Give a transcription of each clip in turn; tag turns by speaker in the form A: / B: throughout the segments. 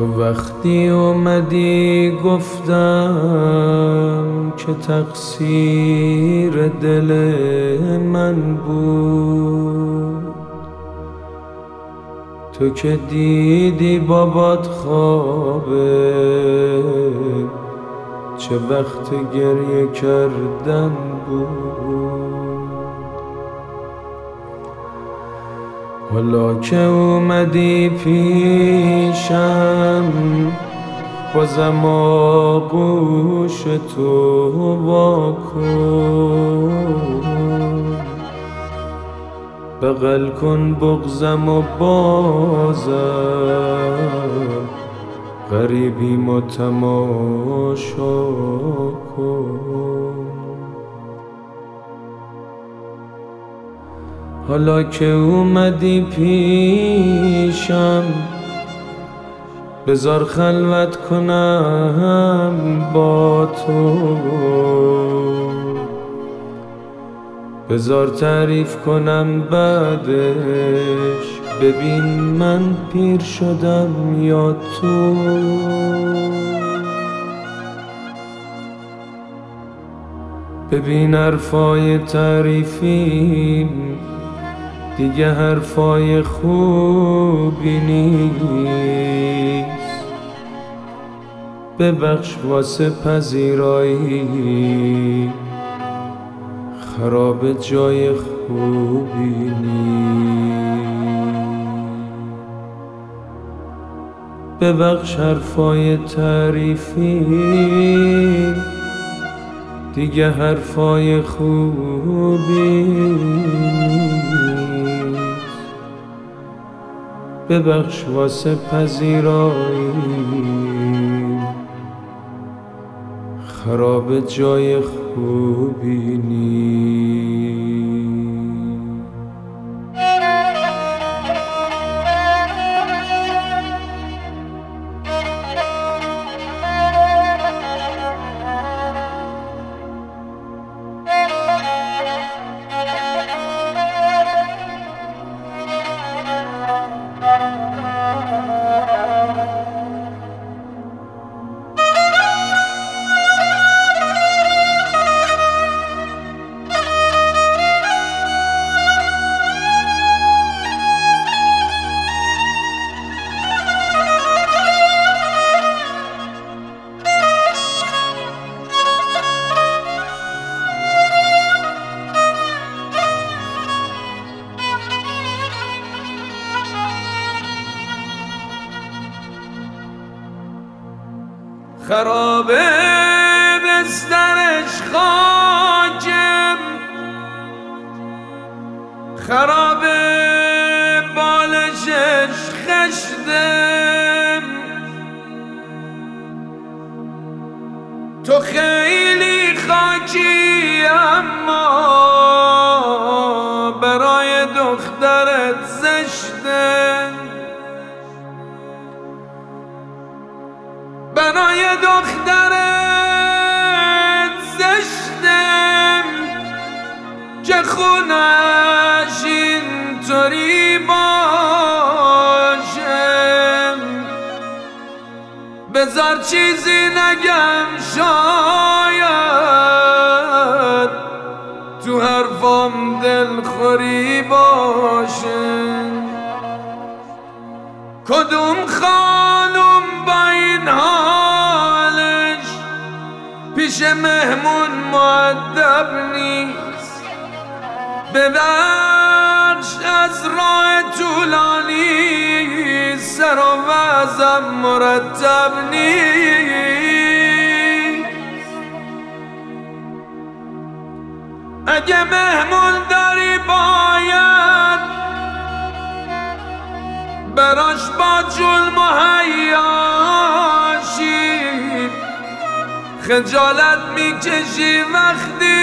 A: تو وقتی اومدی گفتم که تقصیر دل من بود، تو که دیدی بابات خوابه، چه وقت گریه کردن بود. حالا که اومدی پیشم بازم آغوش تو واکن، بغل کن بغضم و بازم غریبیم و تماشا کن. حالا که اومدی پیشم بذار خلوت کنم با تو، بذار تعریف کنم بعدش، ببین من پیر شدم یا تو. ببین حرفای تعریفیم دیگه حرفای خوبی نیست، ببخش واسه پذیرایی خراب جای خوبی نیست. ببخش حرفای تعریفی دیگه حرفای خوبی نیست، ببخش واسه پذیرایی خراب جای خوبی نیست. خرابه بسترش خاکم، خرابه بالشش خشتم، تو خیلی خاکی اما برای دخترت زشتم، برای دخترت زشتم که خونش اینطوری باشم. بذار چیزی نگم شاید تو حرفام دلخوری باشه. کدوم خانوم با این حالش پیش مهمون مؤدب نیست، ببخش از راه طولانی سر و وضعم مرتب نیست. اگه مهمون داری باید براش با جول مهیاشی، خجالت میکشی وقتی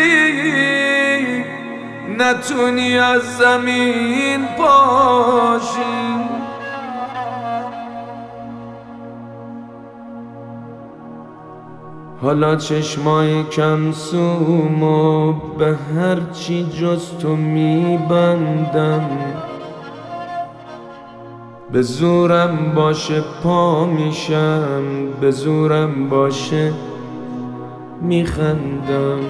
A: نتونی از زمین پاشی. حالا چشمای کم سومو به هرچی جز تو میبندم، به زورم باشه پا میشم، به زورم باشه میخندم.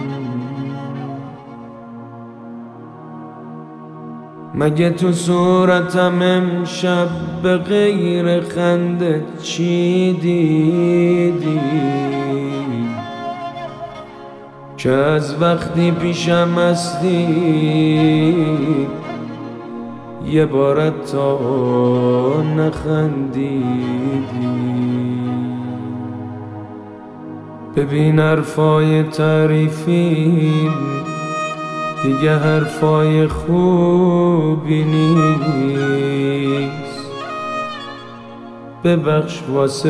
A: مگه تو صورتم امشب به غیر خنده چی دیدی؟ که از وقتی پیشم هستی یه بارت تا نخندیدی. ببین حرفای تعریفی دیگه حرفای خوبی نیست. ببخش واسه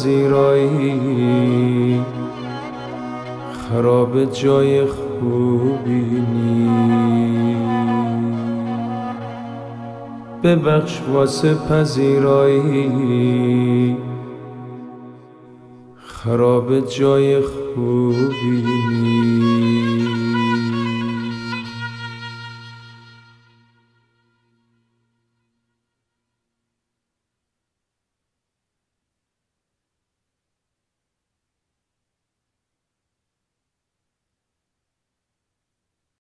A: پذیرایی خراب جای خوبی نیست. ببخش واسه پذیرایی خراب جای خوبی نیست.